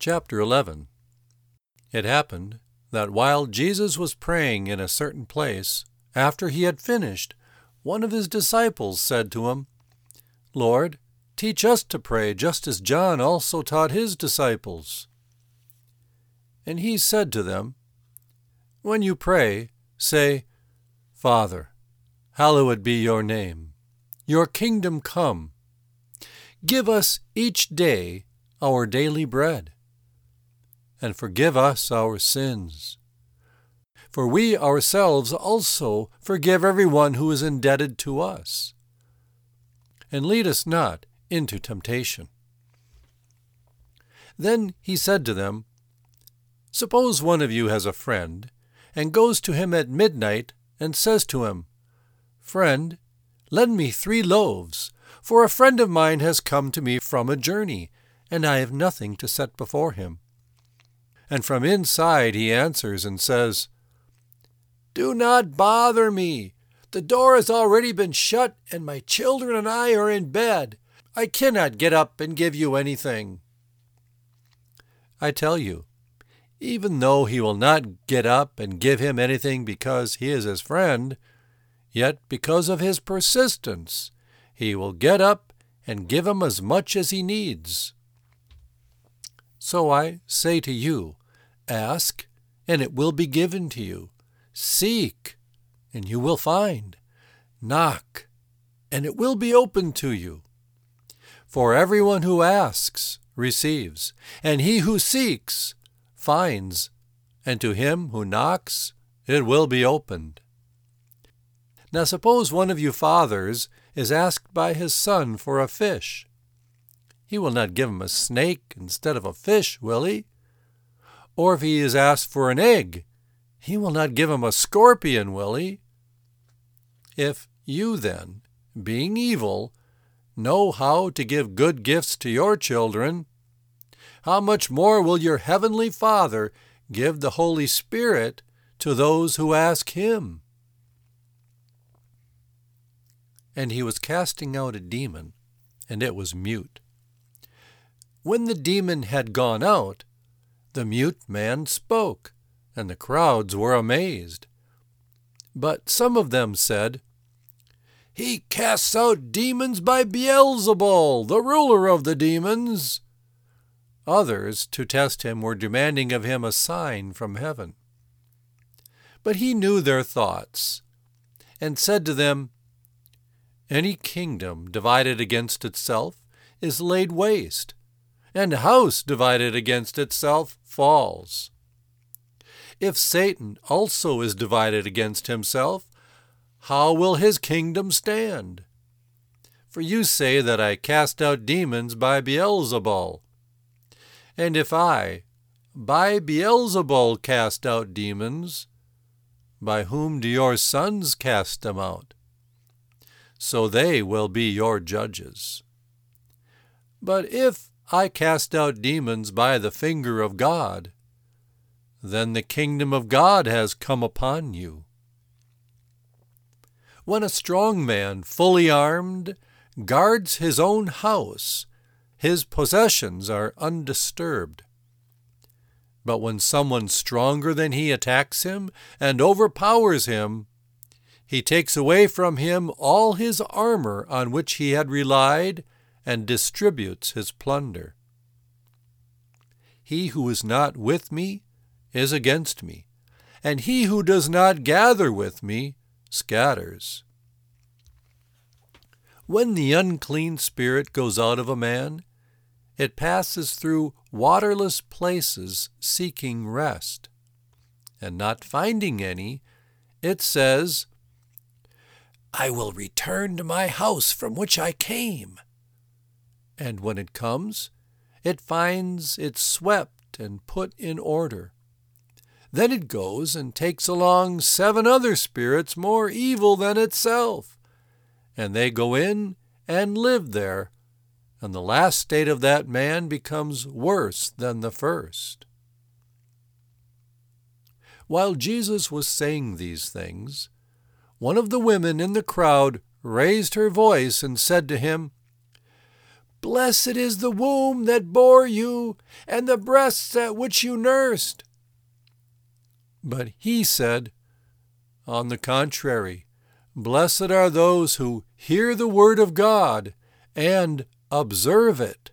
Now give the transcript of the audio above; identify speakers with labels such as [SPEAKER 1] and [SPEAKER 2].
[SPEAKER 1] Chapter 11. It happened that while Jesus was praying in a certain place, after he had finished, one of his disciples said to him, "Lord, teach us to pray, just as John also taught his disciples." And he said to them, "When you pray, say, 'Father, hallowed be your name. Your kingdom come. Give us each day our daily bread. And forgive us our sins. For we ourselves also forgive everyone who is indebted to us. And lead us not into temptation.'" Then he said to them, "Suppose one of you has a friend, and goes to him at midnight and says to him, 'Friend, lend me 3 loaves, for a friend of mine has come to me from a journey, and I have nothing to set before him.' And from inside he answers and says, 'Do not bother me. The door has already been shut, and my children and I are in bed. I cannot get up and give you anything.' I tell you, even though he will not get up and give him anything because he is his friend, yet because of his persistence, he will get up and give him as much as he needs. So I say to you, ask, and it will be given to you. Seek, and you will find. Knock, and it will be opened to you. For everyone who asks receives, and he who seeks finds, and to him who knocks it will be opened. Now suppose one of you fathers is asked by his son for a fish. He will not give him a snake instead of a fish, will he? Or if he is asked for an egg, he will not give him a scorpion, will he? If you then, being evil, know how to give good gifts to your children, how much more will your heavenly Father give the Holy Spirit to those who ask him?" And he was casting out a demon, and it was mute. When the demon had gone out, the mute man spoke, and the crowds were amazed. But some of them said, "He casts out demons by Beelzebul, the ruler of the demons." Others, to test him, were demanding of him a sign from heaven. But he knew their thoughts, and said to them, "Any kingdom divided against itself is laid waste, and a house divided against itself falls. If Satan also is divided against himself, how will his kingdom stand? For you say that I cast out demons by Beelzebul. And if I, by Beelzebul, cast out demons, by whom do your sons cast them out? So they will be your judges. But if I cast out demons by the finger of God, then the kingdom of God has come upon you. When a strong man, fully armed, guards his own house, his possessions are undisturbed. But when someone stronger than he attacks him and overpowers him, he takes away from him all his armor on which he had relied and distributes his plunder. He who is not with me is against me, and he who does not gather with me scatters. When the unclean spirit goes out of a man, it passes through waterless places seeking rest, and not finding any, it says, "I will return to my house from which I came." And when it comes, it finds it swept and put in order. Then it goes and takes along 7 other spirits more evil than itself, and they go in and live there, and the last state of that man becomes worse than the first. While Jesus was saying these things, one of the women in the crowd raised her voice and said to him, Blessed is the womb that bore you, and the breasts at which you nursed. But he said, On the contrary, blessed are those who hear the word of God and observe it.